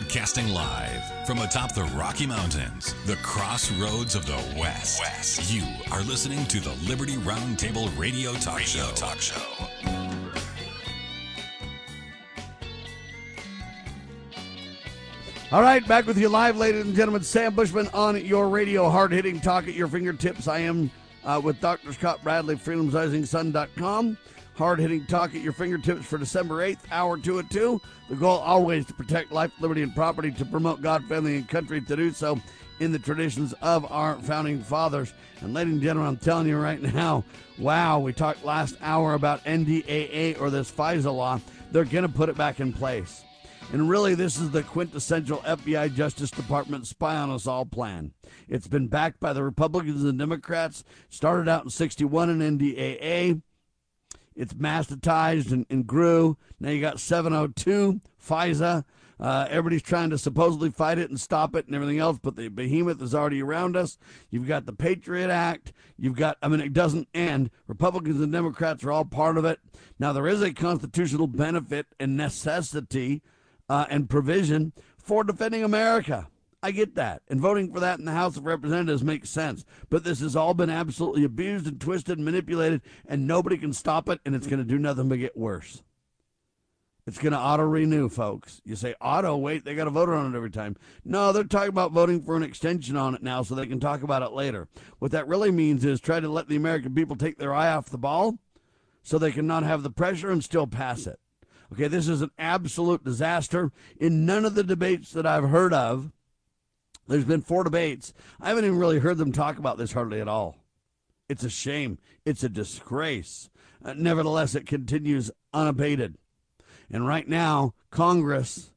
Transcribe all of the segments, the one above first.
Broadcasting live from atop the Rocky Mountains, the crossroads of the West. You are listening to the Liberty Roundtable Radio Talk Show. All right, back with you live, ladies and gentlemen. Sam Bushman on your radio, hard-hitting talk at your fingertips. I am with Dr. Scott Bradley, freedomsrisingsun.com. Hard-hitting talk at your fingertips for December 8th, hour 2 at 2. The goal always to protect life, liberty, and property, to promote God, family, and country, to do so in the traditions of our founding fathers. And ladies and gentlemen, I'm telling you right now, wow, we talked last hour about NDAA, or this FISA law. They're going to put it back in place. And really, this is the quintessential FBI Justice Department spy on us all plan. It's been backed by the Republicans and Democrats. Started out in 61 in NDAA. It's mastatized and grew. Now you got 702, FISA. Everybody's trying to supposedly fight it and stop it and everything else, but the behemoth is already around us. You've got the Patriot Act. You've got, it doesn't end. Republicans and Democrats are all part of it. Now, there is a constitutional benefit and necessity and provision for defending America. I get that. And voting for that in the House of Representatives makes sense. But this has all been absolutely abused and twisted and manipulated, and nobody can stop it, and it's going to do nothing but get worse. It's going to auto-renew, folks. You say, auto, wait, they got to vote on it every time. No, they're talking about voting for an extension on it now so they can talk about it later. What that really means is try to let the American people take their eye off the ball so they can not have the pressure and still pass it. Okay, this is an absolute disaster. In none of the debates that I've heard of, there's been 4 debates. I haven't even really heard them talk about this hardly at all. It's a shame. It's a disgrace. Nevertheless, it continues unabated. And right now, Congress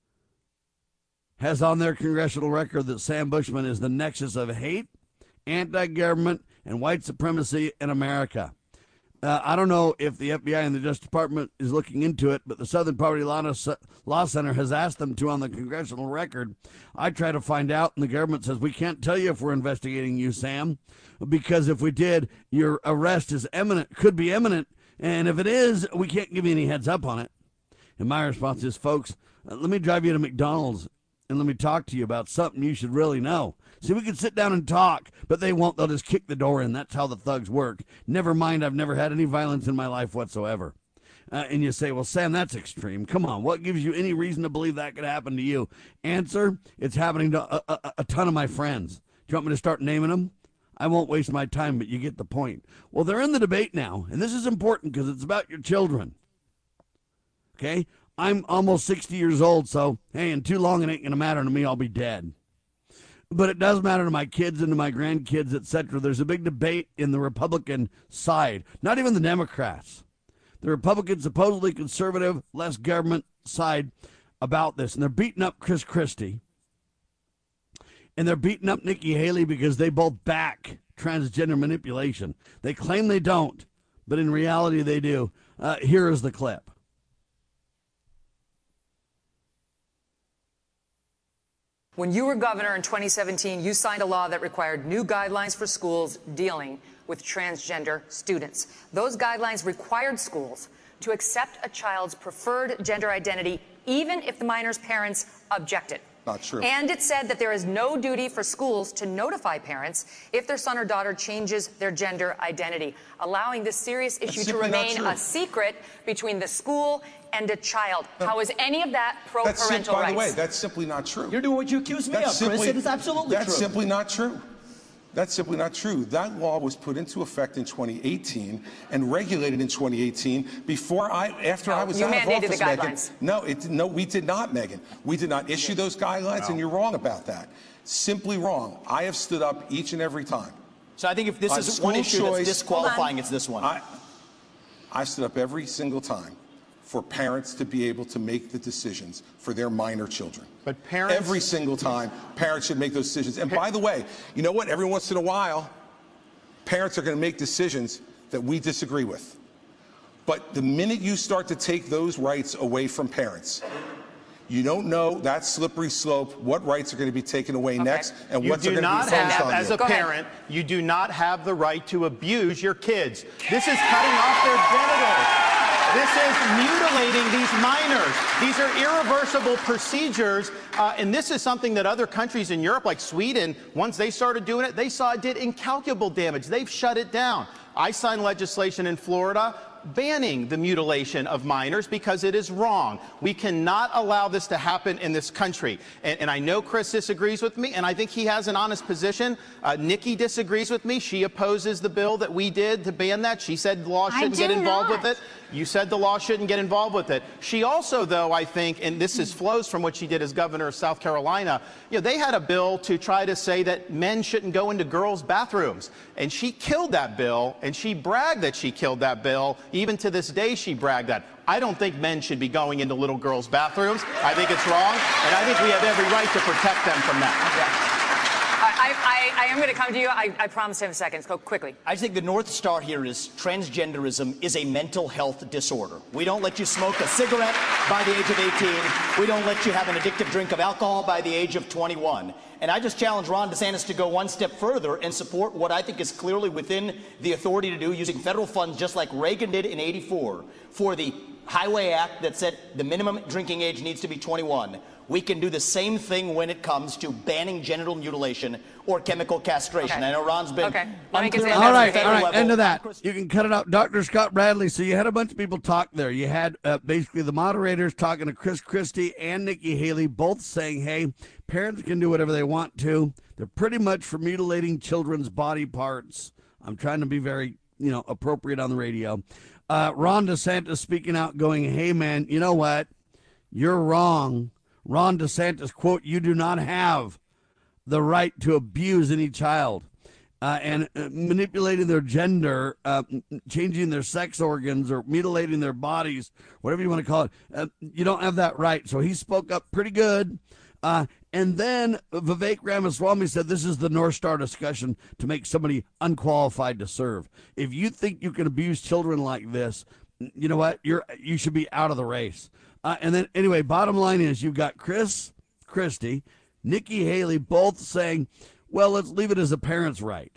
has on their congressional record that Sam Bushman is the nexus of hate, anti-government, and white supremacy in America. I don't know if the FBI and the Justice Department is looking into it, but the Southern Poverty Law Center has asked them to on the congressional record. I try to find out, and the government says, we can't tell you if we're investigating you, Sam, because if we did, your arrest is imminent, could be imminent, and if it is, we can't give you any heads up on it. And my response is, folks, let me drive you to McDonald's and let me talk to you about something you should really know. See, we can sit down and talk, but they won't. They'll just kick the door in. That's how the thugs work. Never mind, I've never had any violence in my life whatsoever. And you say, well, Sam, that's extreme. Come on, what gives you any reason to believe that could happen to you? Answer, it's happening to a ton of my friends. Do you want me to start naming them? I won't waste my time, but you get the point. Well, they're in the debate now, and this is important because it's about your children. Okay? I'm almost 60 years old, so, hey, in too long it ain't going to matter to me. I'll be dead. But it does matter to my kids and to my grandkids, etc. There's a big debate in the Republican side, not even the Democrats. The Republican, supposedly conservative, less government side about this. And they're beating up Chris Christie. And they're beating up Nikki Haley because they both back transgender manipulation. They claim they don't, but in reality they do. Here is the clip. When you were governor in 2017, you signed a law that required new guidelines for schools dealing with transgender students. Those guidelines required schools to accept a child's preferred gender identity, even if the minor's parents objected. Not true. And it said that there is no duty for schools to notify parents if their son or daughter changes their gender identity, allowing this serious issue to remain a secret between the school and a child. How is any of that pro-parental rights? By the way, that's simply not true. You're doing what you accuse me of, Chris. It is absolutely true. That's simply not true. That's simply not true. That law was put into effect in 2018 and regulated in 2018 after I was out of office, mandated the guidelines. Megan. No, we did not, Megan. We did not issue those guidelines, and you're wrong about that. Simply wrong. I have stood up each and every time. So I think if this is one issue that's disqualifying, it's this one. I stood up every single time for parents to be able to make the decisions for their minor children. But parents... Every single time, parents should make those decisions. And by the way, you know what? Every once in a while, parents are going to make decisions that we disagree with. But the minute you start to take those rights away from parents, you don't know that slippery slope, what rights are going to be taken away next, and what's going to be focused on you. As a parent, you do not have the right to abuse your kids. This is cutting off their genitals. This is mutilating these minors. These are irreversible procedures, and this is something that other countries in Europe, like Sweden, once they started doing it, they saw it did incalculable damage. They've shut it down. I signed legislation in Florida banning the mutilation of minors because it is wrong. We cannot allow this to happen in this country. And I know Chris disagrees with me, and I think he has an honest position. Nikki disagrees with me. She opposes the bill that we did to ban that. She said the law shouldn't get involved with it. You said the law shouldn't get involved with it. She also, though, I think, and this flows from what she did as governor of South Carolina, they had a bill to try to say that men shouldn't go into girls' bathrooms. And she killed that bill, and she bragged that she killed that bill. Even to this day, she bragged that. I don't think men should be going into little girls' bathrooms. I think it's wrong, and I think we have every right to protect them from that. I am going to come to you. I promise to have seconds. Go quickly. I think the North Star here is transgenderism is a mental health disorder. We don't let you smoke a cigarette by the age of 18. We don't let you have an addictive drink of alcohol by the age of 21. And I just challenge Ron DeSantis to go one step further and support what I think is clearly within the authority to do, using federal funds just like Reagan did in '84 for the Highway Act that said the minimum drinking age needs to be 21. We can do the same thing when it comes to banning genital mutilation or chemical castration. Okay. I know Ron's been unclear. All right, end of that. You can cut it out. Dr. Scott Bradley, so you had a bunch of people talk there. You had basically the moderators talking to Chris Christie and Nikki Haley, both saying, hey, parents can do whatever they want to. They're pretty much for mutilating children's body parts. I'm trying to be very, appropriate on the radio. Ron DeSantis speaking out going, hey, man, you know what? You're wrong. Ron DeSantis, quote, you do not have the right to abuse any child and manipulating their gender, changing their sex organs or mutilating their bodies, whatever you want to call it. You don't have that right. So he spoke up pretty good. And then Vivek Ramaswamy said this is the North Star discussion to make somebody unqualified to serve. If you think you can abuse children like this, you know what? You should be out of the race. And then, anyway, bottom line is you've got Chris Christie, Nikki Haley, both saying, well, let's leave it as a parent's right,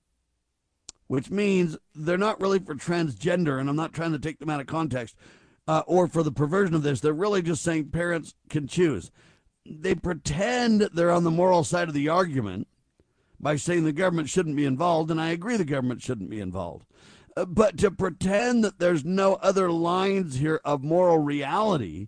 which means they're not really for transgender, and I'm not trying to take them out of context, or for the perversion of this. They're really just saying parents can choose. They pretend they're on the moral side of the argument by saying the government shouldn't be involved, and I agree the government shouldn't be involved. But to pretend that there's no other lines here of moral reality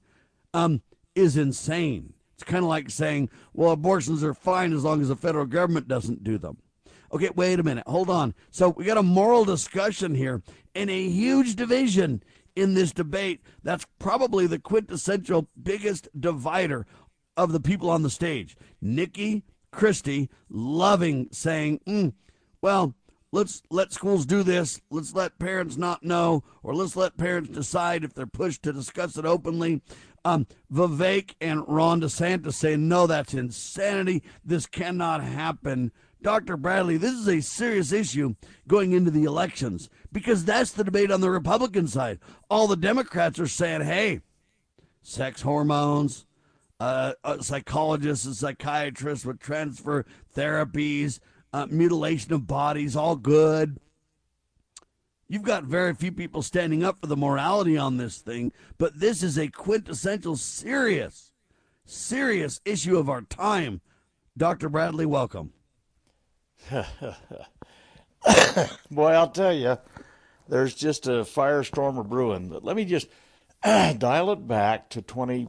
is insane. It's kind of like saying, well, abortions are fine as long as the federal government doesn't do them. Okay, wait a minute. Hold on. So we got a moral discussion here and a huge division in this debate. That's probably the quintessential biggest divider of the people on the stage. Nikki Christie loving saying, well, let's let schools do this. Let's let parents not know, or let's let parents decide if they're pushed to discuss it openly. Vivek and Ron DeSantis say, no, that's insanity. This cannot happen. Dr. Bradley, this is a serious issue going into the elections because that's the debate on the Republican side. All the Democrats are saying, hey, sex hormones, psychologists and psychiatrists with transfer therapies, mutilation of bodies, all good. You've got very few people standing up for the morality on this thing, but this is a quintessential serious issue of our time. Dr. Bradley, welcome. Boy, I'll tell you, there's just a firestorm brewing. But let me just dial it back to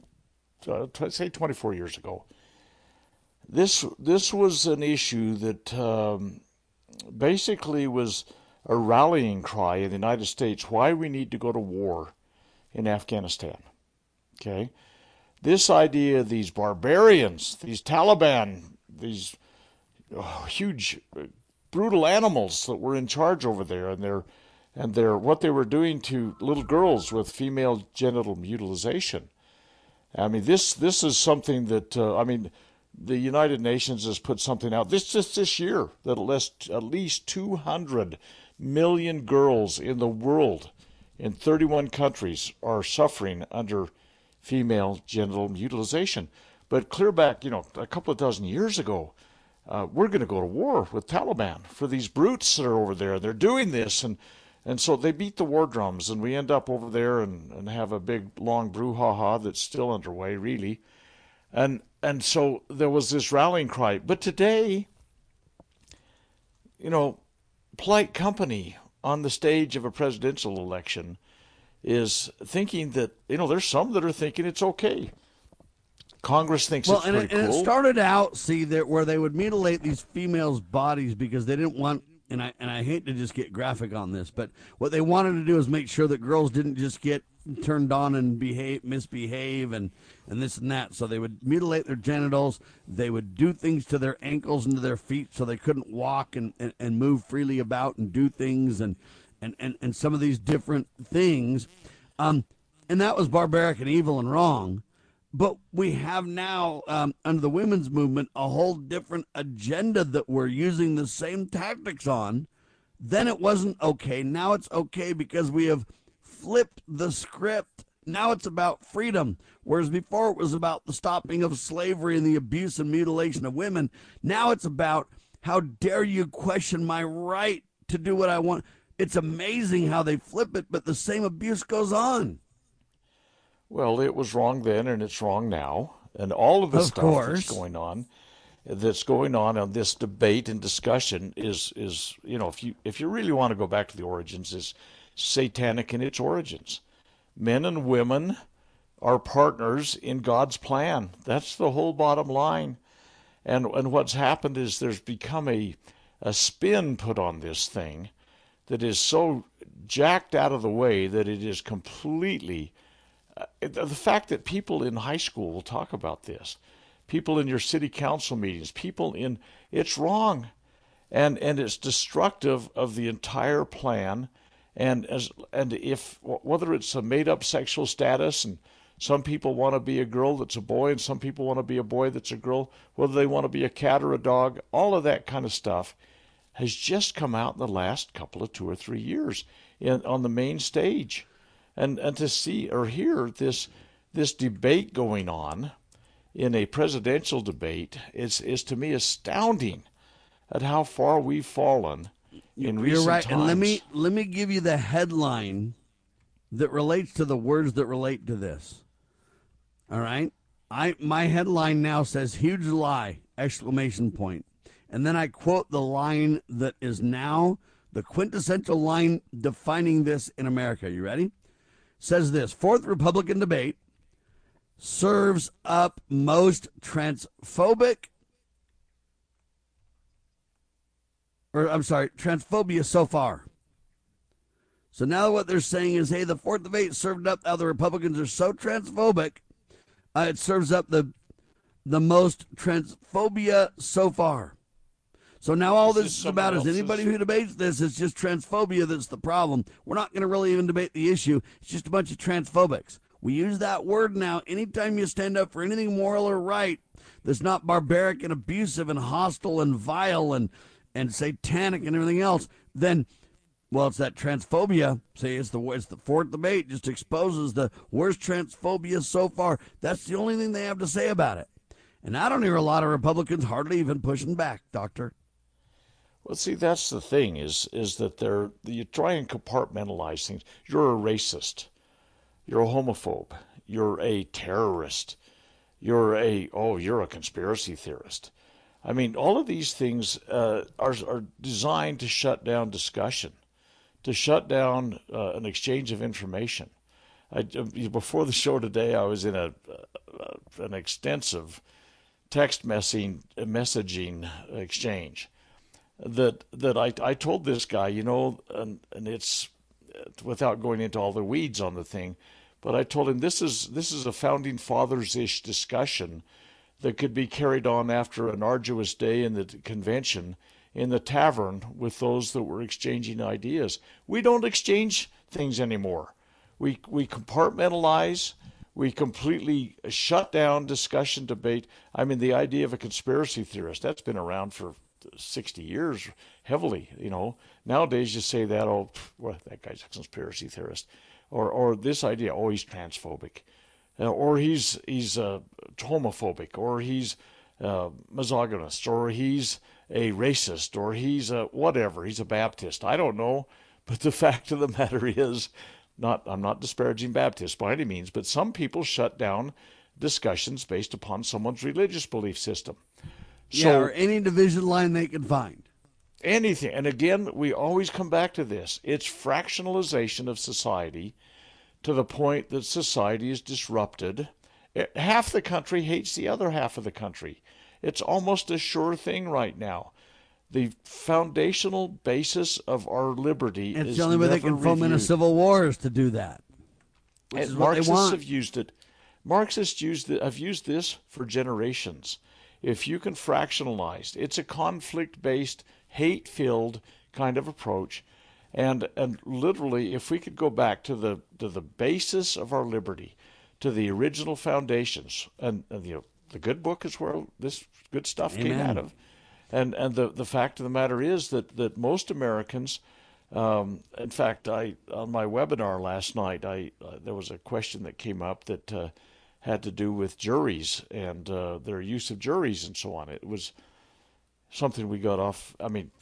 24 years ago. This was an issue that basically was a rallying cry in the United States why we need to go to war in Afghanistan. Okay, this idea of these barbarians, these Taliban, these huge, brutal animals that were in charge over there, and their what they were doing to little girls with female genital mutilation. I mean, this is something that the United Nations has put something out this year that at least 200 million girls in the world in 31 countries are suffering under female genital mutilation. But clear back, a couple of dozen years ago, we're going to go to war with Taliban for these brutes that are over there. They're doing this, and And so they beat the war drums, and we end up over there and have a big, long brouhaha that's still underway, really. And so there was this rallying cry. But today, polite company on the stage of a presidential election is thinking that, there's some that are thinking it's okay. Congress thinks it's pretty cool. And it started out, where they would mutilate these females' bodies because they didn't want, and I hate to just get graphic on this, but what they wanted to do is make sure that girls didn't just get turned on and misbehave and this and that. So they would mutilate their genitals. They would do things to their ankles and to their feet so they couldn't walk and move freely about and do things and some of these different things. And that was barbaric and evil and wrong. But we have now, under the women's movement, a whole different agenda that we're using the same tactics on. Then it wasn't okay. Now it's okay because we have flipped the script. Now it's about freedom, whereas before it was about the stopping of slavery and the abuse and mutilation of women. Now it's about, how dare you question my right to do what I want. It's amazing how they flip it, but the same abuse goes on. Well, it was wrong then, and it's wrong now. And all of the stuff that's going on this debate and discussion is if you really want to go back to the origins, is satanic in its origins. Men and women are partners in God's plan. That's the whole bottom line. And what's happened is there's become a spin put on this thing that is so jacked out of the way that it is completely... the fact that people in high school will talk about this, people in your city council meetings, it's wrong. And it's destructive of the entire plan. And if whether it's a made-up sexual status, and some people want to be a girl that's a boy, and some people want to be a boy that's a girl, whether they want to be a cat or a dog, all of that kind of stuff has just come out in the last couple of 2 or 3 years on the main stage. And to see or hear this debate going on in a presidential debate is to me astounding at how far we've fallen in recent times. You're right. And let me give you the headline that relates to the words that relate to this. All right? My headline now says huge lie, ! And then I quote the line that is now the quintessential line defining this in America. You ready? Says this: fourth Republican debate serves up most transphobia so far. So now what they're saying is, hey, the fourth debate served up how the Republicans are so transphobic, it serves up the most transphobia so far. So now all this is about is anybody who debates this, it's just transphobia that's the problem. We're not going to really even debate the issue. It's just a bunch of transphobics. We use that word now anytime you stand up for anything moral or right that's not barbaric and abusive and hostile and vile and satanic and everything else, then, well, it's that transphobia. Say it's the fourth debate just exposes the worst transphobia so far. That's the only thing they have to say about it. And I don't hear a lot of Republicans hardly even pushing back, Doctor. Well, see, that's the thing is that you try and compartmentalize things. You're a racist. You're a homophobe. You're a terrorist. You're a conspiracy theorist. I mean, all of these things are designed to shut down discussion, to shut down an exchange of information. Before the show today, I was in an extensive text messaging exchange that I told this guy, and it's without going into all the weeds on the thing, but I told him this is a founding fathers-ish discussion that could be carried on after an arduous day in the convention in the tavern with those that were exchanging ideas. We don't exchange things anymore. We compartmentalize. We completely shut down discussion, debate. I mean, the idea of a conspiracy theorist, that's been around for 60 years heavily. Nowadays you say that, that guy's a conspiracy theorist. Or this idea, he's transphobic. Or he's homophobic, or he's misogynist, or he's a racist, or he's a whatever, he's a Baptist. I don't know, But the fact of the matter is, I'm not disparaging Baptists by any means, but some people shut down discussions based upon someone's religious belief system. Yeah, or any division line they can find. Anything. And again, we always come back to this. It's fractionalization of society to the point that society is disrupted. Half the country hates the other half of the country. It's almost a sure thing right now. The foundational basis of our liberty is the only way they can foment a civil war is to do that. Which is what they want. Have used it. Marxists have used this for generations. If you can fractionalize, it's a conflict-based, hate-filled kind of approach. And literally, if we could go back to the basis of our liberty, to the original foundations, and the good book is where this good stuff came out of. And the fact of the matter is that most Americans, in fact, on my webinar last night, there was a question that came up that had to do with juries and their use of juries and so on. It was something we got off. I mean,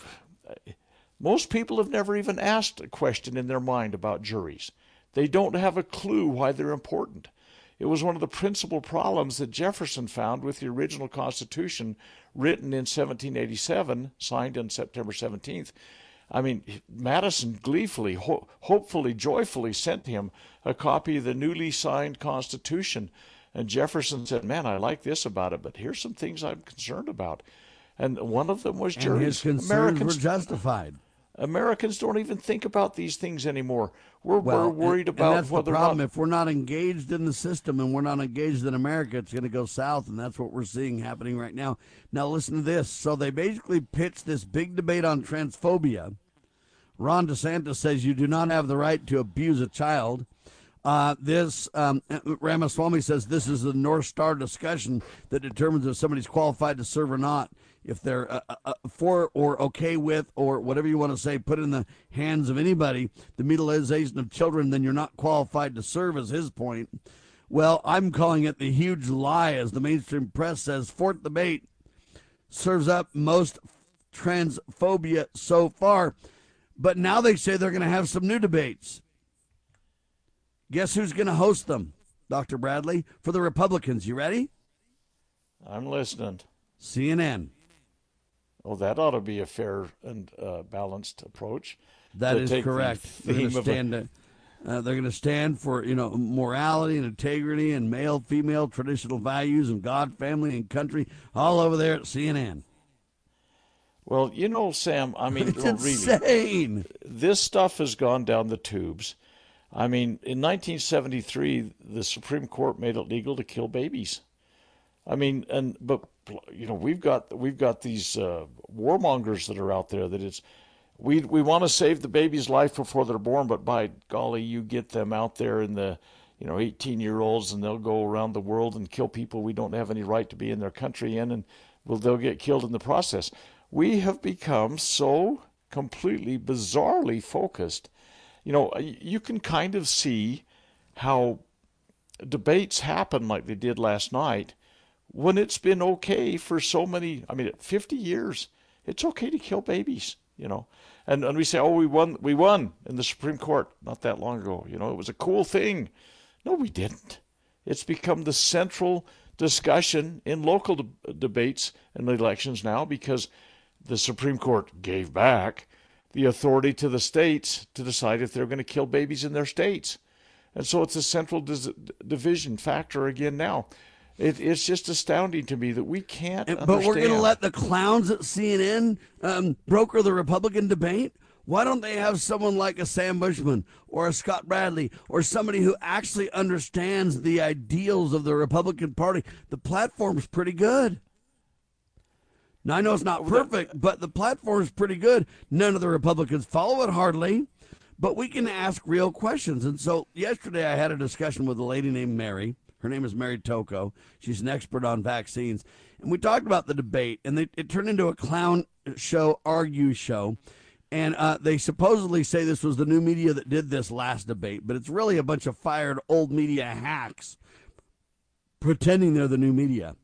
most people have never even asked a question in their mind about juries. They don't have a clue why they're important. It was one of the principal problems that Jefferson found with the original Constitution written in 1787, signed on September 17th. I mean, Madison gleefully, hopefully, joyfully sent him a copy of the newly signed Constitution. And Jefferson said, man, I like this about it, but here's some things I'm concerned about. And one of them was juries. And his concerns were justified. Americans don't even think about these things anymore. We're worried about and that's whether the problem. or not. If we're not engaged in the system and we're not engaged in America, it's going to go south, and that's what we're seeing happening right now. Now, listen to this. So they basically pitched this big debate on transphobia. Ron DeSantis says you do not have the right to abuse a child. Ramaswamy says this is a North Star discussion that determines if somebody's qualified to serve or not. If they're for or okay with or whatever you want to say, put in the hands of anybody, the mutilization of children, then you're not qualified to serve, is his point. Well, I'm calling it the huge lie, as the mainstream press says. Fourth debate serves up most transphobia so far. But now they say they're going to have some new debates. Guess who's going to host them, Dr. Bradley? For the Republicans. You ready? I'm listening. CNN. Oh, that ought to be a fair and balanced approach. That is correct. They're going to stand for, morality and integrity and male, female, traditional values and God, family, and country, all over there at CNN. Well, Sam, I mean, it's insane. Really, this stuff has gone down the tubes. I mean, in 1973, the Supreme Court made it legal to kill babies. I mean, but we've got these warmongers that are out there that it's we want to save the baby's life before they're born, but by golly, you get them out there in the 18-year-olds and they'll go around the world and kill people we don't have any right to be in their country in, and they'll get killed in the process. We have become so completely bizarrely focused. You can kind of see how debates happen like they did last night when it's been okay for so many, 50 years, it's okay to kill babies, And we say, oh, we won in the Supreme Court not that long ago. It was a cool thing. No, we didn't. It's become the central discussion in local debates and elections now because the Supreme Court gave back the authority to the states to decide if they're going to kill babies in their states. And so it's a central division factor again now. It's just astounding to me that we can't understand. But we're going to let the clowns at CNN broker the Republican debate? Why don't they have someone like a Sam Bushman or a Scott Bradley or somebody who actually understands the ideals of the Republican Party? The platform's pretty good. Now, I know it's not perfect, but the platform's pretty good. None of the Republicans follow it hardly, but we can ask real questions. And so yesterday I had a discussion with a lady named Mary. Her name is Mary Tocco. She's an expert on vaccines. And we talked about the debate, and it turned into a clown show, argue show. And they supposedly say this was the new media that did this last debate, but it's really a bunch of fired old media hacks pretending they're the new media.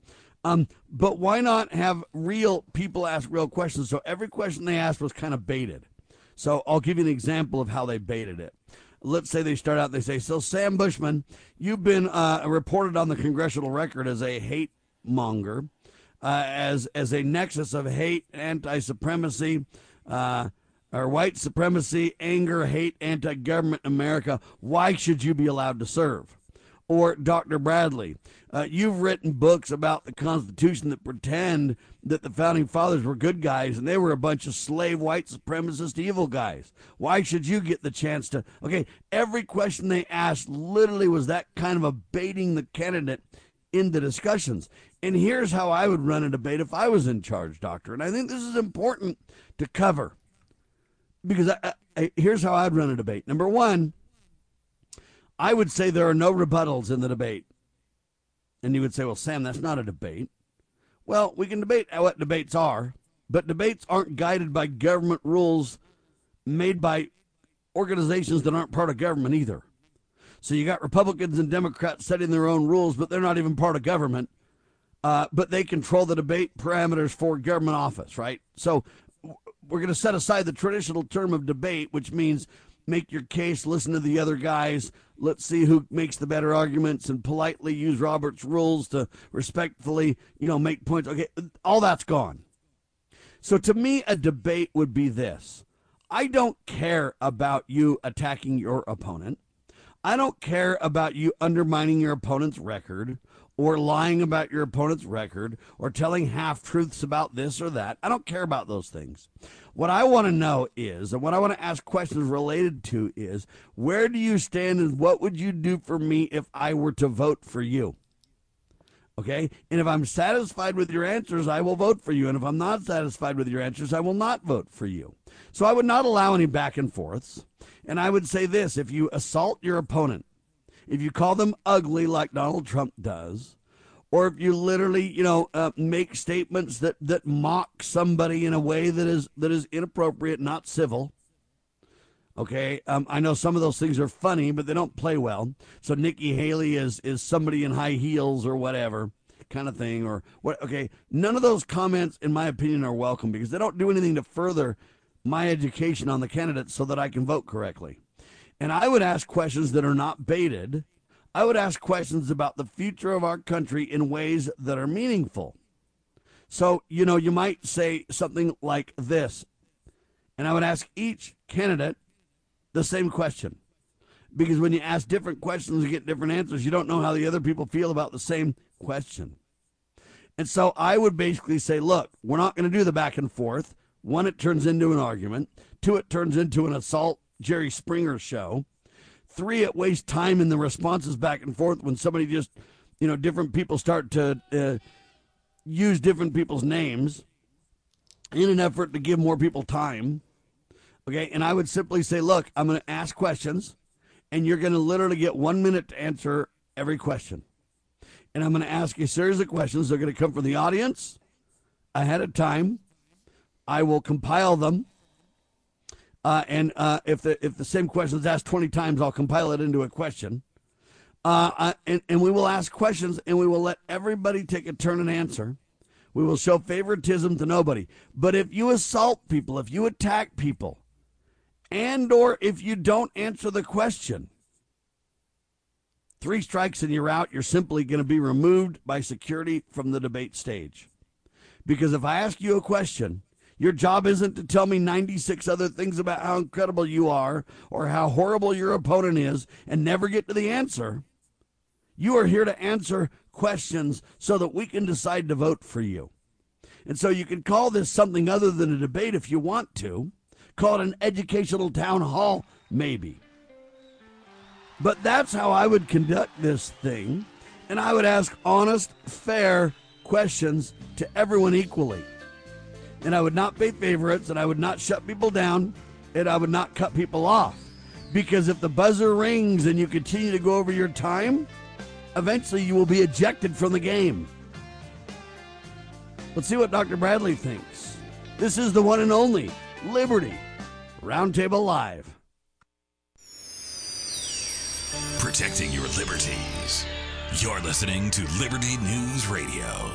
But why not have real people ask real questions? So every question they asked was kind of baited. So I'll give you an example of how they baited it. Let's say they start out, they say, so Sam Bushman, you've been reported on the congressional record as a hate monger, as a nexus of hate, anti-supremacy, or white supremacy, anger, hate, anti-government America. Why should you be allowed to serve? Or Dr. Bradley, you've written books about the Constitution that pretend that the Founding Fathers were good guys and they were a bunch of slave, white supremacist, evil guys. Why should you get the chance to? Okay, every question they asked literally was that kind of a baiting the candidate into discussions. And here's how I would run a debate if I was in charge, Doctor. And I think this is important to cover. Because here's how I'd run a debate. Number one, I would say there are no rebuttals in the debate. And you would say, well, Sam, that's not a debate. Well, we can debate what debates are, but debates aren't guided by government rules made by organizations that aren't part of government either. So you got Republicans and Democrats setting their own rules, but they're not even part of government. But they control the debate parameters for government office, right? So we're going to set aside the traditional term of debate, which means make your case, listen to the other guys, let's see who makes the better arguments, and politely use Robert's rules to respectfully, make points. Okay, all that's gone. So to me, a debate would be this. I don't care about you attacking your opponent. I don't care about you undermining your opponent's record or lying about your opponent's record or telling half-truths about this or that. I don't care about those things. What I want to know is, and what I want to ask questions related to is, where do you stand and what would you do for me if I were to vote for you? Okay? And if I'm satisfied with your answers, I will vote for you. And if I'm not satisfied with your answers, I will not vote for you. So I would not allow any back and forths. And I would say this, if you assault your opponent, if you call them ugly like Donald Trump does, or if you literally, make statements that mock somebody in a way that is inappropriate, not civil. Okay, I know some of those things are funny, but they don't play well. So Nikki Haley is somebody in high heels or whatever kind of thing, or what? Okay, none of those comments, in my opinion, are welcome because they don't do anything to further my education on the candidates so that I can vote correctly. And I would ask questions that are not baited. I would ask questions about the future of our country in ways that are meaningful. So, you might say something like this, and I would ask each candidate the same question. Because when you ask different questions and get different answers, you don't know how the other people feel about the same question. And so I would basically say, look, we're not going to do the back and forth. One, it turns into an argument. Two, it turns into an assault Jerry Springer show. Three, it wastes time in the responses back and forth when somebody just, different people start to use different people's names in an effort to give more people time. Okay, and I would simply say, look, I'm going to ask questions, and you're going to literally get 1 minute to answer every question. And I'm going to ask you a series of questions. They're going to come from the audience ahead of time. I will compile them. And if the same question is asked 20 times, I'll compile it into a question. And we will ask questions, and we will let everybody take a turn and answer. We will show favoritism to nobody. But if you assault people, if you attack people, and or if you don't answer the question, 3 strikes and you're out. You're simply going to be removed by security from the debate stage. Because if I ask you a question, your job isn't to tell me 96 other things about how incredible you are or how horrible your opponent is and never get to the answer. You are here to answer questions so that we can decide to vote for you. And so you can call this something other than a debate if you want to. Call it an educational town hall, maybe. But that's how I would conduct this thing. And I would ask honest, fair questions to everyone equally. And I would not pay favorites, and I would not shut people down, and I would not cut people off. Because if the buzzer rings and you continue to go over your time, eventually you will be ejected from the game. Let's see what Dr. Bradley thinks. This is the one and only Liberty Roundtable Live. Protecting your liberties. You're listening to Liberty News Radio.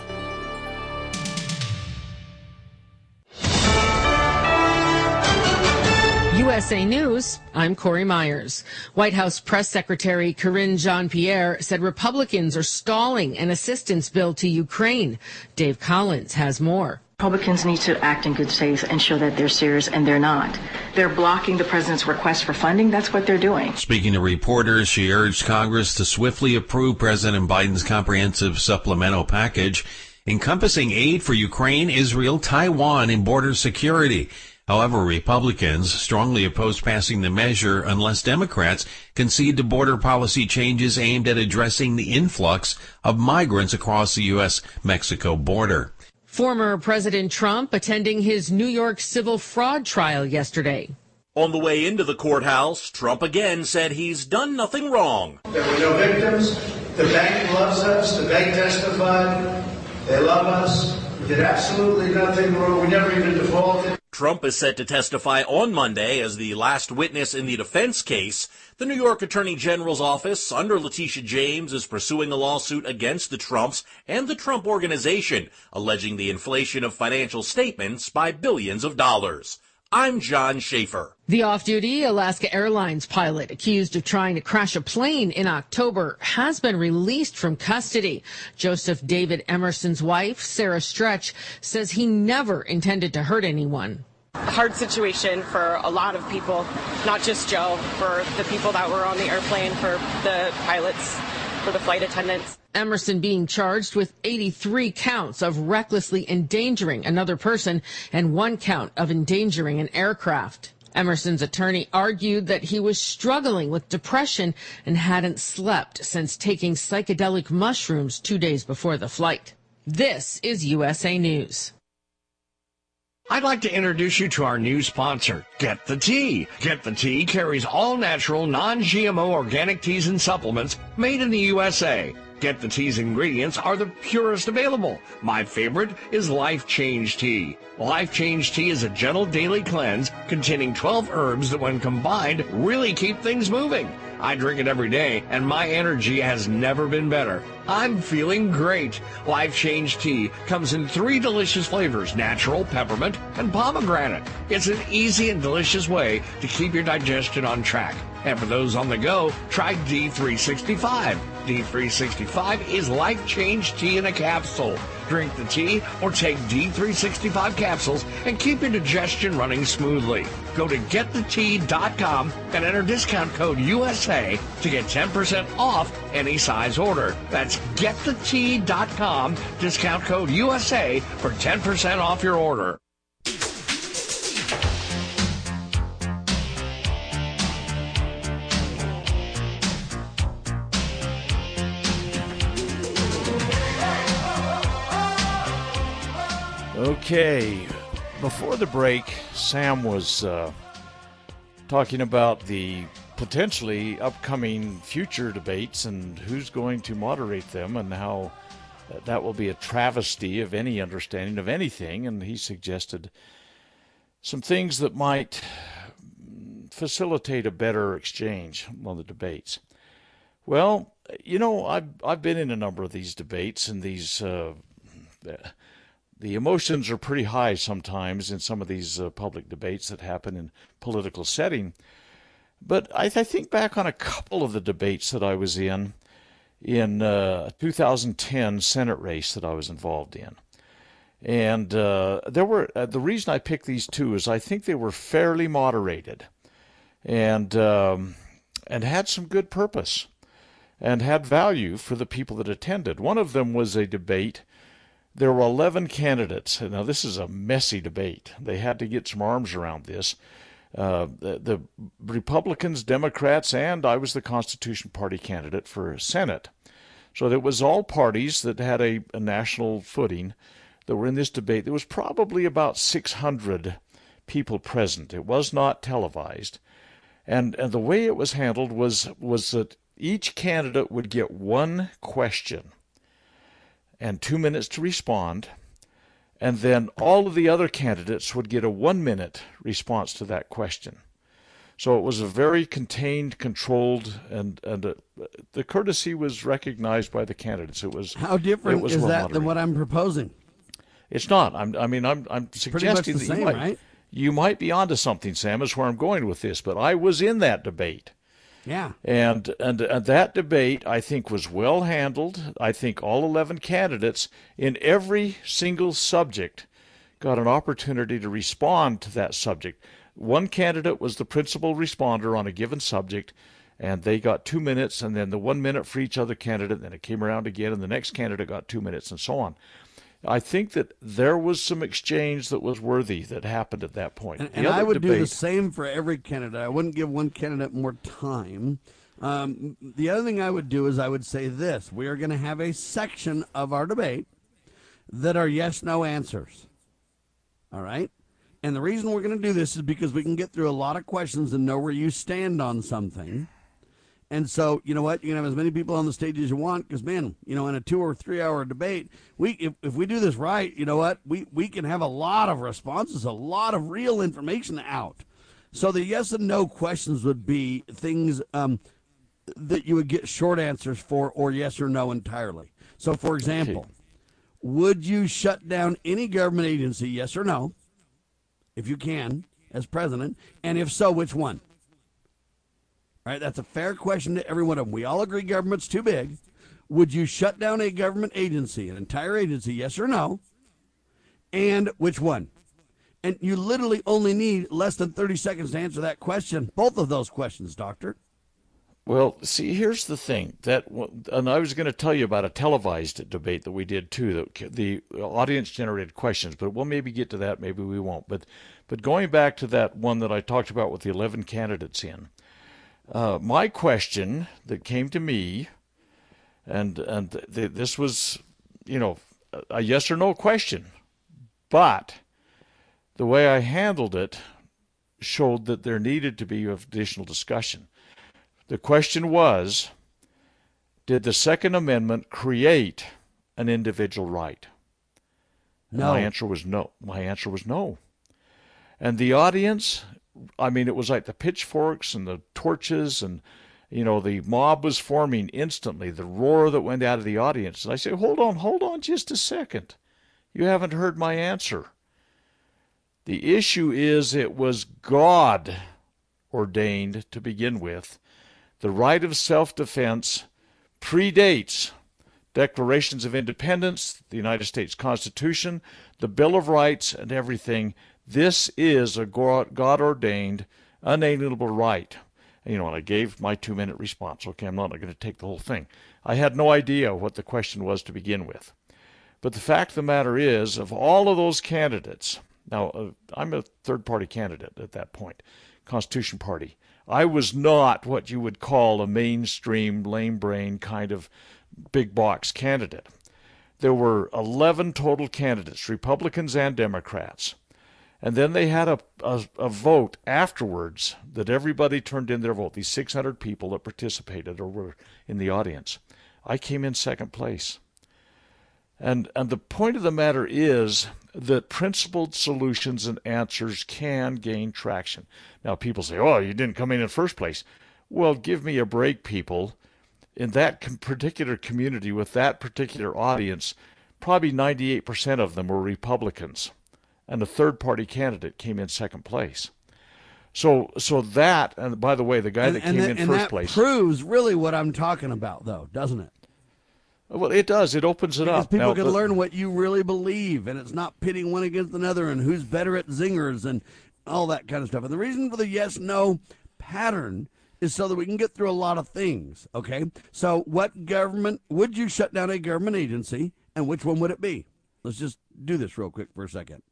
USA News, I'm Corey Myers. White House Press Secretary Karine Jean-Pierre said Republicans are stalling an assistance bill to Ukraine. Dave Collins has more. Republicans need to act in good faith and show that they're serious, and they're not. They're blocking the president's request for funding. That's what they're doing. Speaking to reporters, she urged Congress to swiftly approve President Biden's comprehensive supplemental package encompassing aid for Ukraine, Israel, Taiwan, and border security. However, Republicans strongly oppose passing the measure unless Democrats concede to border policy changes aimed at addressing the influx of migrants across the U.S.-Mexico border. Former President Trump attending his New York civil fraud trial yesterday. On the way into the courthouse, Trump again said he's done nothing wrong. There were no victims. The bank loves us. The bank testified. They love us. We did absolutely nothing wrong. We never even defaulted. Trump is set to testify on Monday as the last witness in the defense case. The New York Attorney General's office, under Letitia James, is pursuing a lawsuit against the Trumps and the Trump Organization, alleging the inflation of financial statements by billions of dollars. I'm John Schaefer. The off-duty Alaska Airlines pilot accused of trying to crash a plane in October has been released from custody. Joseph David Emerson's wife, Sarah Stretch, says he never intended to hurt anyone. A hard situation for a lot of people, not just Joe, for the people that were on the airplane, for the pilots, for the flight attendants. Emerson being charged with 83 counts of recklessly endangering another person and 1 count of endangering an aircraft. Emerson's attorney argued that he was struggling with depression and hadn't slept since taking psychedelic mushrooms 2 days before the flight. This is USA News. I'd like to introduce you to our new sponsor, Get the Tea. Get the Tea carries all natural, non-GMO organic teas and supplements made in the USA. Get the Tea's ingredients are the purest available. My favorite is Life Change Tea. Life Change Tea is a gentle daily cleanse containing 12 herbs that when combined really keep things moving. I drink it every day and my energy has never been better. I'm feeling great. Life Change Tea comes in 3 delicious flavors, natural, peppermint, and pomegranate. It's an easy and delicious way to keep your digestion on track. And for those on the go, try D365. D365 is Life Change Tea in a capsule. Drink the tea or take D365 capsules and keep your digestion running smoothly. Go to getthetea.com and enter discount code USA to get 10% off any size order. That's getthetea.com, discount code USA for 10% off your order. Okay, before the break, Sam was talking about the potentially upcoming future debates and who's going to moderate them and how that will be a travesty of any understanding of anything, and he suggested some things that might facilitate a better exchange on the debates. Well, you know, I've been in a number of these debates, and these the emotions are pretty high sometimes in some of these public debates that happen in political setting. But I think back on a couple of the debates that I was in 2010 Senate race that I was involved in. And there were the reason I picked these two is I think they were fairly moderated and had some good purpose and had value for the people that attended. One of them was a debate. There were 11 candidates. Now, this is a messy debate. They had to get some arms around this. The Republicans, Democrats, and I was the Constitution Party candidate for Senate. So it was all parties that had a national footing that were in this debate. There was probably about 600 people present. It was not televised. And the way it was handled was that each candidate would get one question and 2 minutes to respond, and then all of the other candidates would get a 1-minute response to that question. So it was a very contained, controlled, and the courtesy was recognized by the candidates. It was how different is that than what I'm proposing? It's not. I'm suggesting pretty much the that same, right? you might be onto something, Sam, is where I'm going with this, but I was in that debate. Yeah. And that debate, I think, was well handled. I think all 11 candidates in every single subject got an opportunity to respond to that subject. One candidate was the principal responder on a given subject, and they got 2 minutes, and then the 1 minute for each other candidate, then it came around again, and the next candidate got 2 minutes, and so on. I think that there was some exchange that was worthy that happened at that point. And I would do the same for every candidate. I wouldn't give one candidate more time. The other thing I would do is I would say this. We are going to have a section of our debate that are yes-no answers. All right? And the reason we're going to do this is because we can get through a lot of questions and know where you stand on something. And so, you know what? You can have as many people on the stage as you want because, man, you know, in a 2 or 3 hour debate, if we do this right, you know what? We can have a lot of responses, a lot of real information out. So the yes and no questions would be things that you would get short answers for or yes or no entirely. So, for example, would you shut down any government agency, yes or no, if you can, as president? And if so, which one? All right, that's a fair question to every one of them. We all agree government's too big. Would you shut down a government agency, an entire agency, yes or no? And which one? And you literally only need less than 30 seconds to answer that question, both of those questions, Doctor. Well, see, here's the thing. And I was going to tell you about a televised debate that we did, too. The audience-generated questions, but we'll maybe get to that. Maybe we won't. But going back to that one that I talked about with the 11 candidates in, my question that came to me, this was, you know, a yes or no question, but the way I handled it showed that there needed to be additional discussion. The question was, did the Second Amendment create an individual right? No. My answer was no. And the audience, I mean, it was like the pitchforks and the torches and, you know, the mob was forming instantly, the roar that went out of the audience. And I said, hold on just a second. You haven't heard my answer. The issue is it was God ordained to begin with. The right of self-defense predates declarations of independence, the United States Constitution, the Bill of Rights, and everything. This is a God-ordained, unalienable right. You know, and I gave my 2-minute response. Okay, I'm not going to take the whole thing. I had no idea what the question was to begin with. But the fact of the matter is, of all of those candidates, now I'm a third-party candidate at that point, Constitution Party. I was not what you would call a mainstream, lame-brain kind of big-box candidate. There were 11 total candidates, Republicans and Democrats. And then they had a vote afterwards that everybody turned in their vote, these 600 people that participated or were in the audience. I came in second place. And the point of the matter is that principled solutions and answers can gain traction. Now, people say, oh, you didn't come in first place. Well, give me a break, people. In that particular community with that particular audience, probably 98% of them were Republicans. And a third-party candidate came in second place. So that, and by the way, the guy that came in first place. And that proves really what I'm talking about, though, doesn't it? Well, it does. It opens it because up. People can learn what you really believe, and it's not pitting one against another and who's better at zingers and all that kind of stuff. And the reason for the yes-no pattern is so that we can get through a lot of things, okay? So what government, would you shut down a government agency, and which one would it be? Let's just do this real quick for a second.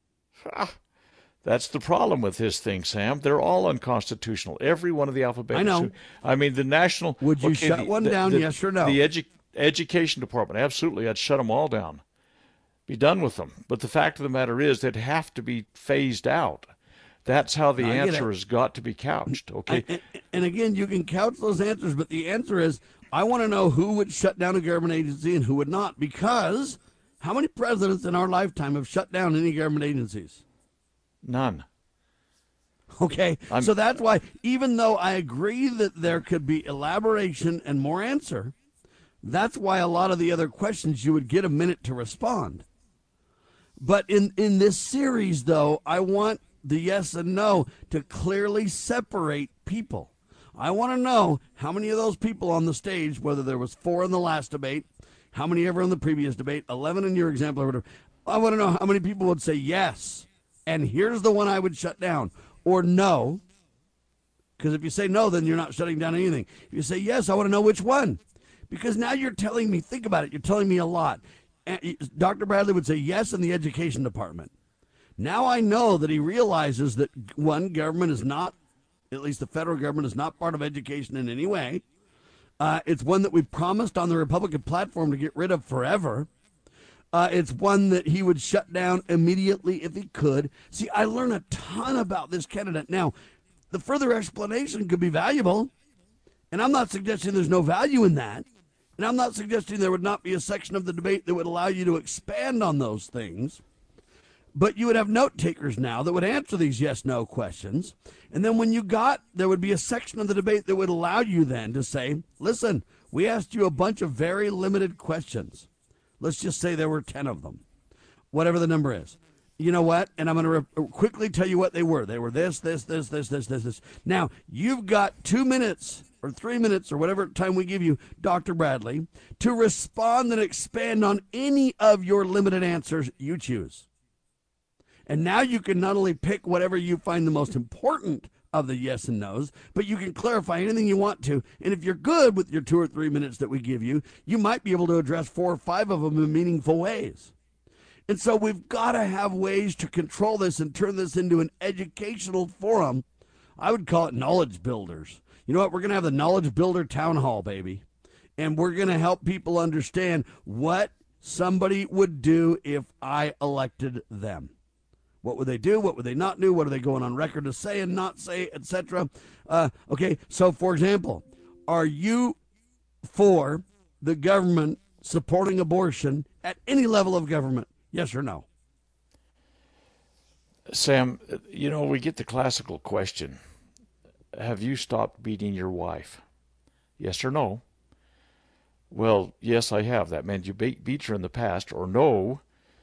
That's the problem with this thing, Sam. They're all unconstitutional. Every one of the alphabet. I know. I mean, the national. Would you shut one down, yes or no? The education department, absolutely. I'd shut them all down. Be done with them. But the fact of the matter is, they'd have to be phased out. That's how the answer has got to be couched. Okay. And again, you can couch those answers, but the answer is, I want to know who would shut down a government agency and who would not, because how many presidents in our lifetime have shut down any government agencies? None. Okay, so that's why, even though I agree that there could be elaboration and more answer, that's why a lot of the other questions you would get a minute to respond. But in this series, though, I want the yes and no to clearly separate people. I want to know how many of those people on the stage, whether there was 4 in the last debate, how many ever in the previous debate, 11 in your example, or whatever. I want to know how many people would say yes, and here's the one I would shut down, or no, because if you say no, then you're not shutting down anything. If you say yes, I want to know which one, because now you're telling me, think about it, you're telling me a lot. Dr. Bradley would say yes in the education department. Now I know that he realizes that, one, government is not, at least the federal government is not part of education in any way. It's one that we promised on the Republican platform to get rid of forever. It's one that he would shut down immediately if he could. See, I learn a ton about this candidate. Now, the further explanation could be valuable, and I'm not suggesting there's no value in that, and I'm not suggesting there would not be a section of the debate that would allow you to expand on those things. But you would have note takers now that would answer these yes-no questions. And then when you there would be a section of the debate that would allow you then to say, listen, we asked you a bunch of very limited questions. Let's just say there were 10 of them, whatever the number is. You know what? And I'm going to quickly tell you what they were. They were this. Now, you've got 2 minutes or 3 minutes or whatever time we give you, Dr. Bradley, to respond and expand on any of your limited answers you choose. And now you can not only pick whatever you find the most important of the yes and no's, but you can clarify anything you want to. And if you're good with your 2 or 3 minutes that we give you, you might be able to address 4 or 5 of them in meaningful ways. And so we've got to have ways to control this and turn this into an educational forum. I would call it knowledge builders. You know what? We're going to have the knowledge builder town hall, baby. And we're going to help people understand what somebody would do if I elected them. What would they do? What would they not do? What are they going on record to say and not say, etc.? Okay, so for example, are you for the government supporting abortion at any level of government? Yes or no? Sam, you know, we get the classical question. Have you stopped beating your wife? Yes or no? Well, yes, I have. That meant you beat her in the past. Or no,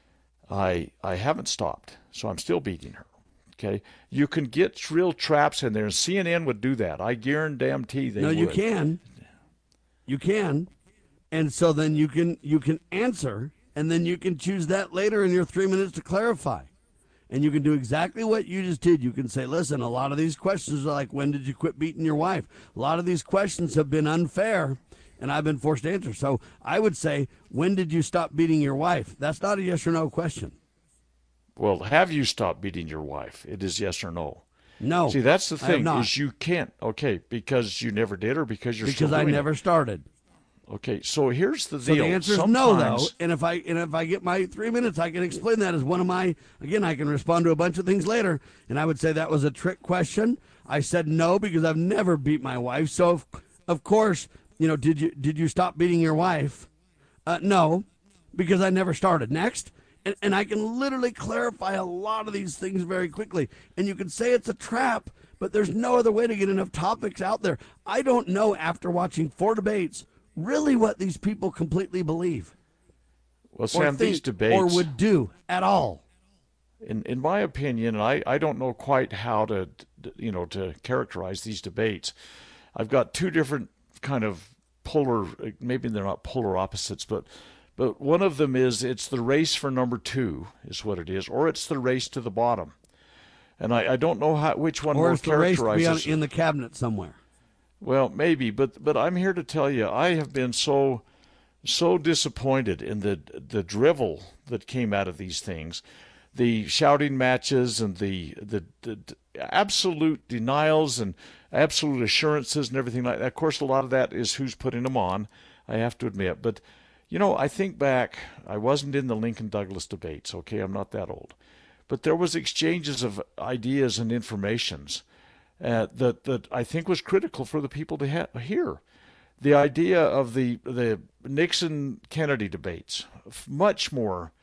I haven't stopped, so I'm still beating her. Okay, you can get real traps in there, and CNN would do that. I guarantee they would. No, you can. You can, and so then you can answer, and then you can choose that later in your 3 minutes to clarify, and you can do exactly what you just did. You can say, listen, a lot of these questions are like, when did you quit beating your wife? A lot of these questions have been unfair, and I've been forced to answer. So I would say, when did you stop beating your wife? That's not a yes or no question. Well, have you stopped beating your wife? It is yes or no. No. See, that's the thing, not. is you can't. Okay, because you never did or because you're still doing Because I never started. Okay, so here's the So deal. the answer is no, though. And if I get my 3 minutes, I can explain that as one of my, again, I can respond to a bunch of things later. And I would say that was a trick question. I said no because I've never beat my wife. So, of course, you know, did you stop beating your wife? No, because I never started. Next. And I can literally clarify a lot of these things very quickly. And you can say it's a trap, but there's no other way to get enough topics out there. I don't know, after watching 4 debates, really what these people completely believe. Well, Sam, these debates, or would do at all. In my opinion, and I don't know quite how to characterize these debates. I've got 2 different kind of polar, maybe they're not polar opposites, but one of them is it's the race for number 2 is what it is, or it's the race to the bottom. And I don't know which one more characterizes. Or it's the race to be in the cabinet somewhere. Well, maybe, but I'm here to tell you, I have been so disappointed in the drivel that came out of these things, the shouting matches and the absolute denials and absolute assurances and everything like that. Of course, a lot of that is who's putting them on, I have to admit. But, you know, I think back, I wasn't in the Lincoln-Douglas debates, okay, I'm not that old. But there was exchanges of ideas and informations that I think was critical for the people to hear. The idea of the Nixon-Kennedy debates, much more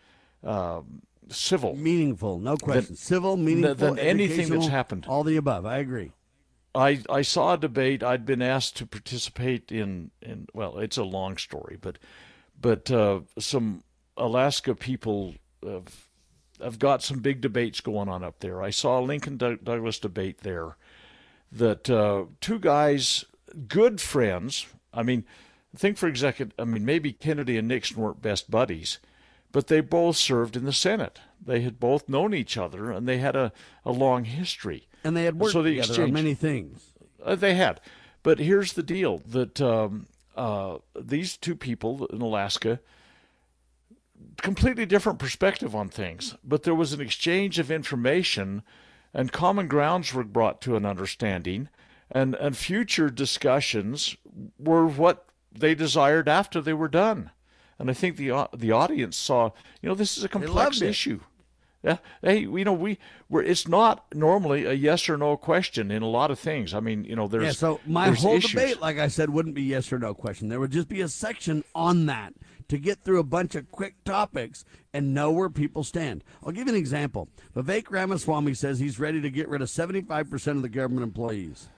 civil. Meaningful, no question. Civil, meaningful, than anything that's happened. All the above, I agree. I saw a debate. I'd been asked to participate in well, it's a long story, but some Alaska people have got some big debates going on up there. I saw a Lincoln Douglas debate there that two guys, good friends. I mean, think for maybe Kennedy and Nixon weren't best buddies, but they both served in the Senate. They had both known each other, and they had a long history. And they had worked together on many things. They had. But here's the deal, that these two people in Alaska, completely different perspective on things, but there was an exchange of information, and common grounds were brought to an understanding, and future discussions were what they desired after they were done. And I think the audience saw, this is a complex issue. Yeah, hey, it's not normally a yes or no question in a lot of things. I mean, there's so my whole issues. debate, like I said, wouldn't be yes or no question. There would just be a section on that to get through a bunch of quick topics and know where people stand. I'll give you an example. Vivek Ramaswamy says he's ready to get rid of 75% of the government employees.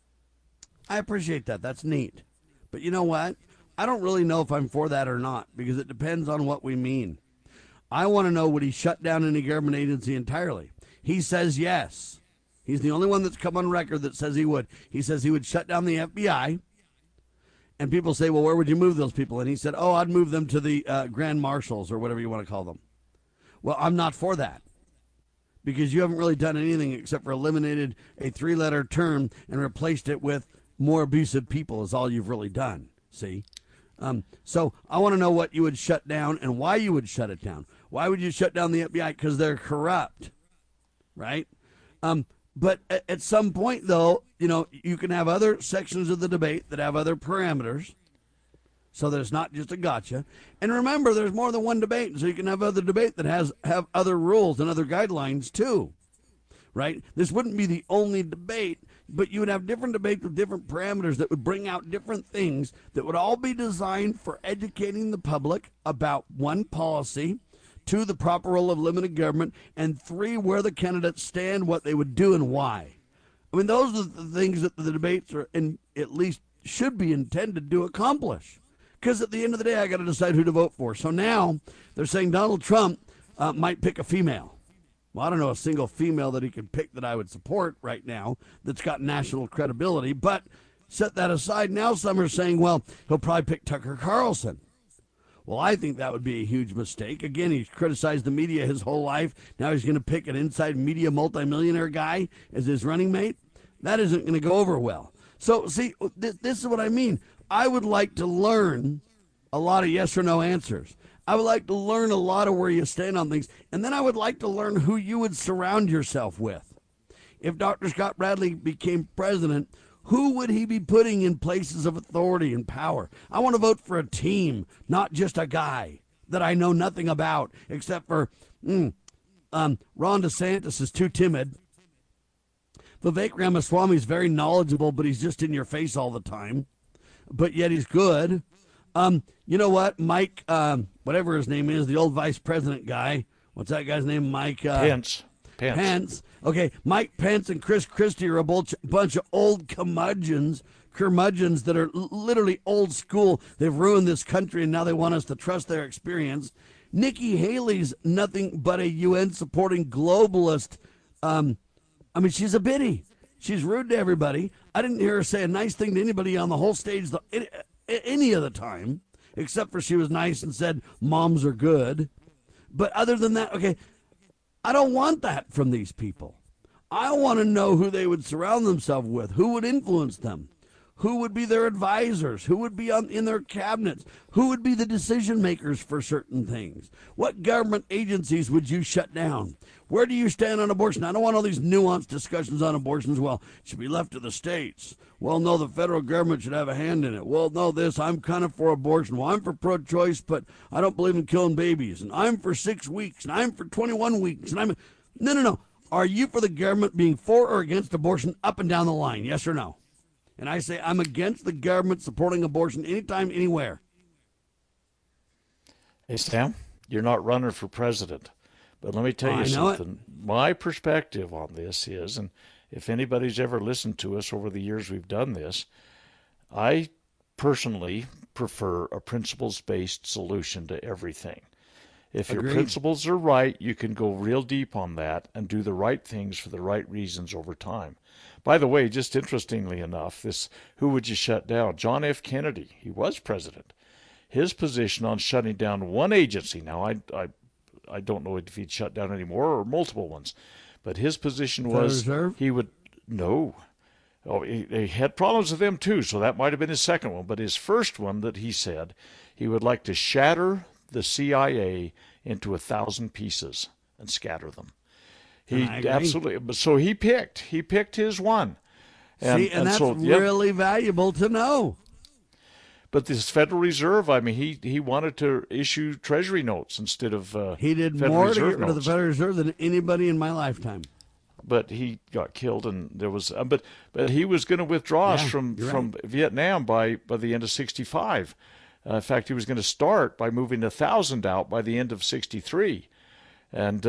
I appreciate that. That's neat. But you know what? I don't really know if I'm for that or not, because it depends on what we mean. I want to know, would he shut down any government agency entirely? He says yes. He's the only one that's come on record that says he would. He says he would shut down the FBI. And people say, well, where would you move those people? And he said, I'd move them to the Grand Marshals or whatever you want to call them. Well, I'm not for that, because you haven't really done anything except for eliminated a 3-letter term and replaced it with more abusive people is all you've really done, see? So I want to know what you would shut down and why you would shut it down. Why would you shut down the FBI? Because they're corrupt, right? But at some point, though, you can have other sections of the debate that have other parameters, so that it's not just a gotcha. And remember, there's more than one debate, so you can have other debate that have other rules and other guidelines too, right? This wouldn't be the only debate, but you would have different debates with different parameters that would bring out different things that would all be designed for educating the public about, 1, policy, 2, the proper role of limited government, and 3, where the candidates stand, what they would do, and why. I mean, those are the things that the debates are, and at least should be intended to accomplish. Because at the end of the day, I got to decide who to vote for. So now they're saying Donald Trump might pick a female. Well, I don't know a single female that he could pick that I would support right now that's got national credibility. But set that aside. Now some are saying, well, he'll probably pick Tucker Carlson. Well, I think that would be a huge mistake. Again, he's criticized the media his whole life. Now he's going to pick an inside media multimillionaire guy as his running mate. That isn't going to go over well. So, see, this is what I mean. I would like to learn a lot of yes or no answers. I would like to learn a lot of where you stand on things. And then I would like to learn who you would surround yourself with. If Dr. Scott Bradley became president, who would he be putting in places of authority and power? I want to vote for a team, not just a guy that I know nothing about, except for Ron DeSantis is too timid. Vivek Ramaswamy is very knowledgeable, but he's just in your face all the time. But yet he's good. You know what? Mike, whatever his name is, the old vice president guy. What's that guy's name? Mike Pence. Okay, Mike Pence and Chris Christie are a bunch of old curmudgeons that are literally old school. They've ruined this country, and now they want us to trust their experience. Nikki Haley's nothing but a UN-supporting globalist. She's a biddy. She's rude to everybody. I didn't hear her say a nice thing to anybody on the whole stage any of the time, except for she was nice and said moms are good. But other than that, okay, I don't want that from these people. I want to know who they would surround themselves with, who would influence them, who would be their advisors, who would be in their cabinets, who would be the decision makers for certain things. What government agencies would you shut down? Where do you stand on abortion? I don't want all these nuanced discussions on abortions. Well, it should be left to the states. Well, no, the federal government should have a hand in it. Well, no, I'm kind of for abortion. Well, I'm for pro-choice, but I don't believe in killing babies. And I'm for 6 weeks, and I'm for 21 weeks. And No. Are you for the government being for or against abortion up and down the line? Yes or no? And I say I'm against the government supporting abortion anytime, anywhere. Hey, Sam, you're not running for president. But let me tell you something. My perspective on this is, and if anybody's ever listened to us over the years we've done this, I personally prefer a principles-based solution to everything. If your Agreed. principles are right, you can go real deep on that and do the right things for the right reasons over time. By the way, just interestingly enough, who would you shut down? John F. Kennedy, he was president. His position on shutting down one agency, now I don't know if he'd shut down any more or multiple ones, but his position was he would, no. Oh, he had problems with them too, so that might have been his second one. But his first one that he said, he would like to shatter the CIA into 1,000 pieces and scatter them. He absolutely. So he picked his one. And that's so, really valuable to know. But this Federal Reserve, I mean, he wanted to issue Treasury notes instead of he did Federal more Reserve to get rid of the notes. Federal Reserve than anybody in my lifetime. But he got killed, and there was. But he was going to withdraw us from Vietnam by the end of '65. In fact, he was going to start by moving 1,000 out by the end of '63. And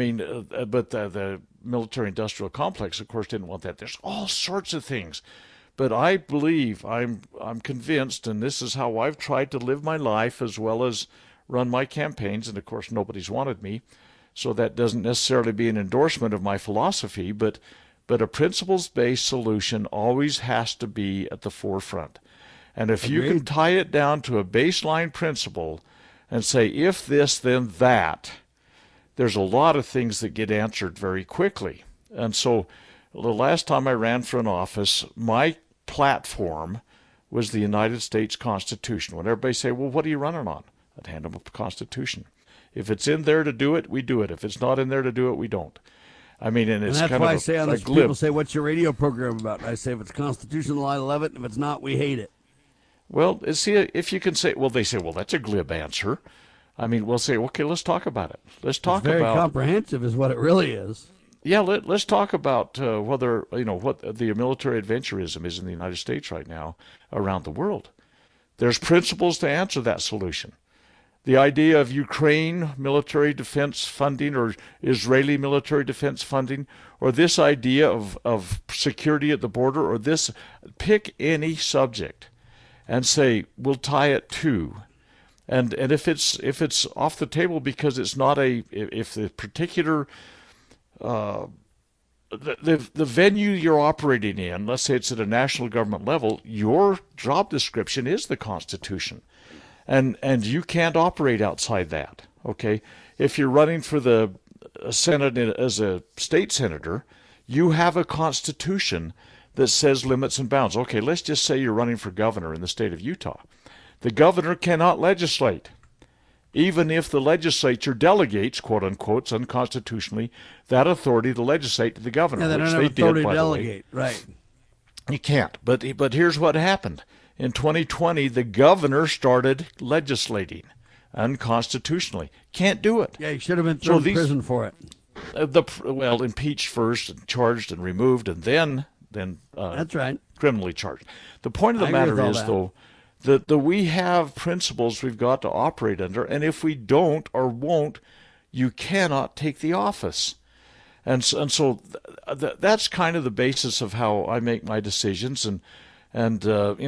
but the military-industrial complex, of course, didn't want that. There's all sorts of things. But I believe, I'm convinced, and this is how I've tried to live my life as well as run my campaigns, and of course nobody's wanted me, so that doesn't necessarily be an endorsement of my philosophy, but a principles-based solution always has to be at the forefront. And if you can tie it down to a baseline principle and say, if this, then that, there's a lot of things that get answered very quickly. And so the last time I ran for an office, my platform was the United States Constitution. When everybody say, well, what are you running on? I'd hand them a Constitution. If it's in there to do it, we do it. If it's not in there to do it, we don't. I mean, and it's that's kind why of I say on this, people say, what's your radio program about? And I say, if it's constitutional, I love it. And if it's not, we hate it. Well, see, if you can say, well, they say, well, that's a glib answer. I mean, we'll say, okay, let's talk about it. Let's talk about. Very comprehensive is what it really is. Yeah, let's talk about whether, what the military adventurism is in the United States right now around the world. There's principles to answer that solution. The idea of Ukraine military defense funding or Israeli military defense funding, or this idea of security at the border, or this, pick any subject and say, we'll tie it to. And if it's off the table because it's not if the particular the venue you're operating in, let's say it's at a national government level, your job description is the Constitution, and you can't operate outside that. Okay, if you're running for the Senate as a state senator, you have a Constitution that says limits and bounds. Okay, let's just say you're running for governor in the state of Utah. The governor cannot legislate, even if the legislature delegates, quote unquote, unconstitutionally, that authority to legislate to the governor. Yeah, they don't have authority to delegate, right? You can't. But here's what happened. In 2020, the governor started legislating unconstitutionally. Can't do it. Yeah, he should have been thrown in prison for it. Impeached first, and charged and removed, and then that's right, criminally charged. The point of the matter is, though, that we have principles we've got to operate under, and if we don't or won't, you cannot take the office. And so that's kind of the basis of how I make my decisions, and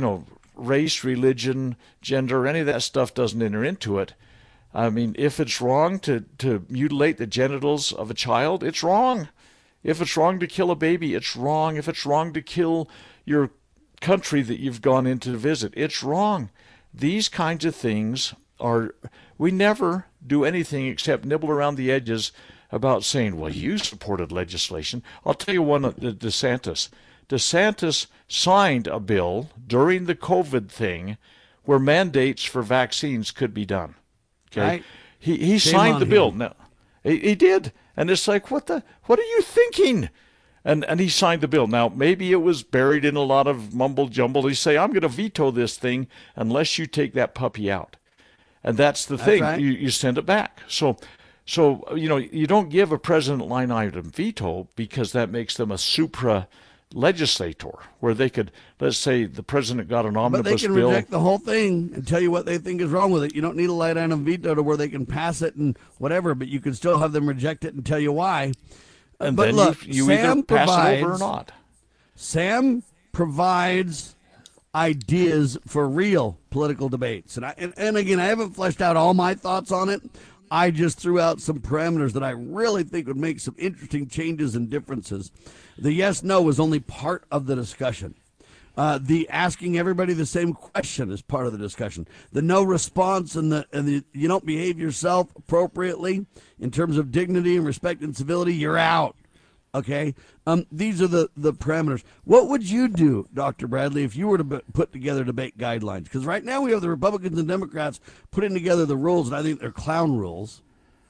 race, religion, gender, any of that stuff doesn't enter into it. I mean, if it's wrong to mutilate the genitals of a child, it's wrong. If it's wrong to kill a baby, it's wrong. If it's wrong to kill your country that you've gone in to visit, it's wrong. These kinds of things we never do anything except nibble around the edges about saying, well, you supported legislation. I'll tell you one, DeSantis. DeSantis signed a bill during the COVID thing where mandates for vaccines could be done. Okay, right. He signed the bill. Now, he did, and it's like, what are you thinking? And he signed the bill. Now, maybe it was buried in a lot of mumble jumble. He say, I'm going to veto this thing unless you take that puppy out. And that's the thing. Right. You send it back. So you don't give a president line item veto because that makes them a supra legislator, where they could, let's say the president got an omnibus bill. But they can reject the whole thing and tell you what they think is wrong with it. You don't need a light item veto to where they can pass it and whatever, but you can still have them reject it and tell you why. And but then look, you Sam either pass provides, it over or not. Sam provides ideas for real political debates. And again, I haven't fleshed out all my thoughts on it. I just threw out some parameters that I really think would make some interesting changes and differences. The yes-no was only part of the discussion. The asking everybody the same question is part of the discussion. The no response and the you don't behave yourself appropriately in terms of dignity and respect and civility, you're out. Okay? These are the parameters. What would you do, Dr. Bradley, if you were to put together debate guidelines? Because right now we have the Republicans and Democrats putting together the rules, and I think they're clown rules.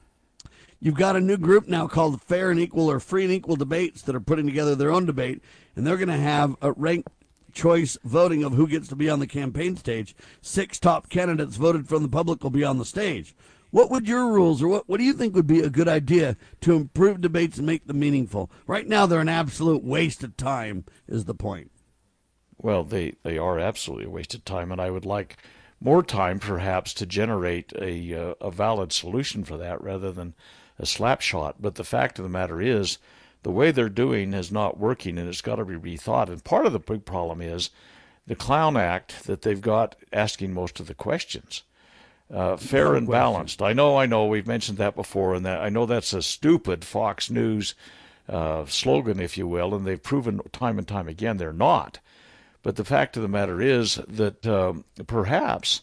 You've got a new group now called Fair and Equal or Free and Equal Debates that are putting together their own debate, and they're going to have a ranked choice voting of who gets to be on the campaign stage. 6 top candidates voted from the public will be on the stage. What would your rules, or what do you think would be a good idea to improve debates and make them meaningful? Right now, they're an absolute waste of time, is the point. Well, they are absolutely a waste of time, and I would like more time, perhaps, to generate a valid solution for that rather than a slap shot. But the fact of the matter is, the way they're doing is not working, and it's got to be rethought. And part of the big problem is the clown act that they've got asking most of the questions. Fair and balanced. I know. We've mentioned that before, and that I know that's a stupid Fox News slogan, if you will, and they've proven time and time again they're not. But the fact of the matter is that perhaps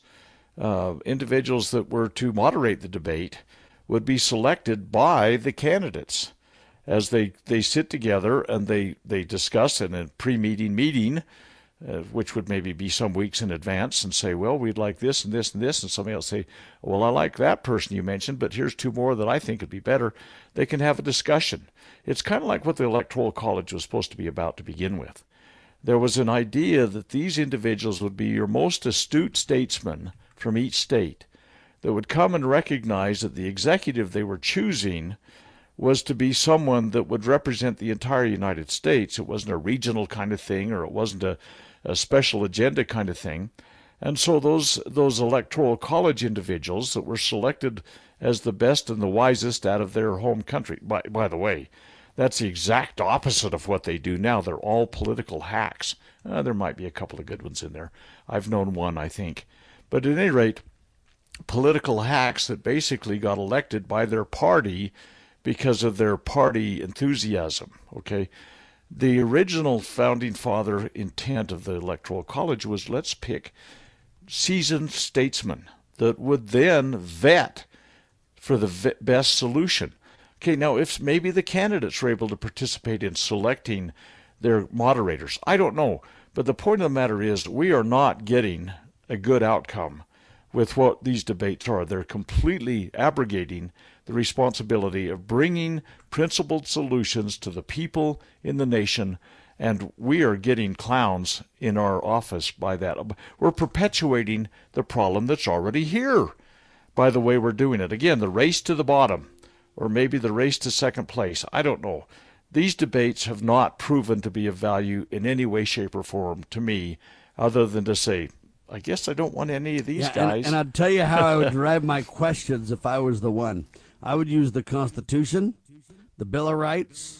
individuals that were to moderate the debate would be selected by the candidates as they sit together and they discuss in a pre-meeting meeting, which would maybe be some weeks in advance, and say, well, we'd like this and this and this, and somebody else say, well, I like that person you mentioned, but here's 2 more that I think would be better. They can have a discussion. It's kind of like what the Electoral College was supposed to be about to begin with. There was an idea that these individuals would be your most astute statesmen from each state that would come and recognize that the executive they were choosing was to be someone that would represent the entire United States. It wasn't a regional kind of thing, or it wasn't a special agenda kind of thing. And so those Electoral College individuals that were selected as the best and the wisest out of their home country, by the way, that's the exact opposite of what they do now. They're all political hacks. There might be a couple of good ones in there. I've known one, I think. But at any rate, political hacks that basically got elected by their party because of their party enthusiasm, okay? The original founding father intent of the Electoral College was, let's pick seasoned statesmen that would then vet for the best solution. Okay, now if maybe the candidates were able to participate in selecting their moderators, I don't know. But the point of the matter is we are not getting a good outcome with what these debates are. They're completely abrogating the responsibility of bringing principled solutions to the people in the nation, and we are getting clowns in our office by that. We're perpetuating the problem that's already here by the way we're doing it. Again, the race to the bottom, or maybe the race to second place. I don't know. These debates have not proven to be of value in any way, shape, or form to me, other than to say, I guess I don't want any of these guys. And I'll tell you how I would derive my questions if I was the one. I would use the Constitution, the Bill of Rights,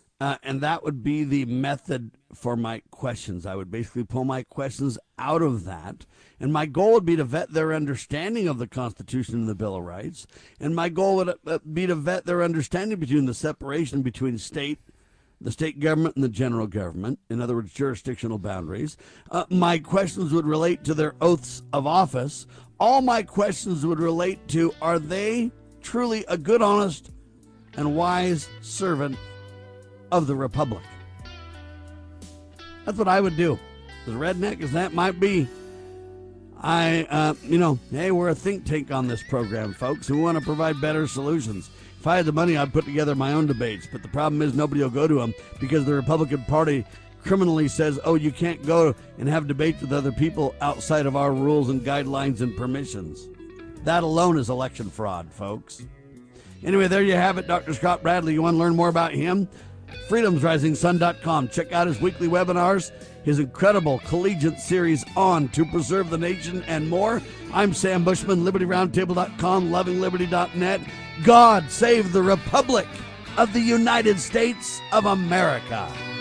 and that would be the method for my questions. I would basically pull my questions out of that, and my goal would be to vet their understanding of the Constitution and the Bill of Rights, and my goal would be to vet their understanding between the separation between the state government and the general government, in other words, jurisdictional boundaries. My questions would relate to their oaths of office. All my questions would relate to, are they truly a good, honest, and wise servant of the Republic? That's what I would do. As redneck as that might be, hey, we're a think tank on this program, folks. We want to provide better solutions. If I had the money, I'd put together my own debates, but the problem is nobody will go to them because the Republican Party criminally says, oh, you can't go and have debates with other people outside of our rules and guidelines and permissions. That alone is election fraud, folks. Anyway, there you have it, Dr. Scott Bradley. You want to learn more about him? freedomsrisingsun.com. Check out his weekly webinars, his incredible collegiate series on To Preserve the Nation, and more. I'm Sam Bushman, LibertyRoundtable.com, LovingLiberty.net. God save the Republic of the United States of America.